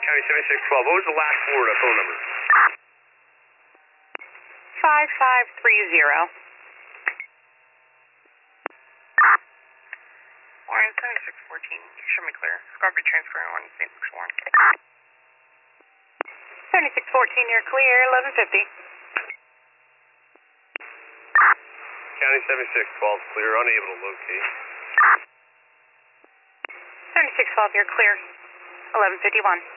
County 7612, what was the last Florida phone number? 5530. Warren 7614, you show me clear. Squad be transferring on St. Luke's Warren. 7614, you're clear, 1150. County 7612, clear, unable to locate. 7612, you're clear, 1151.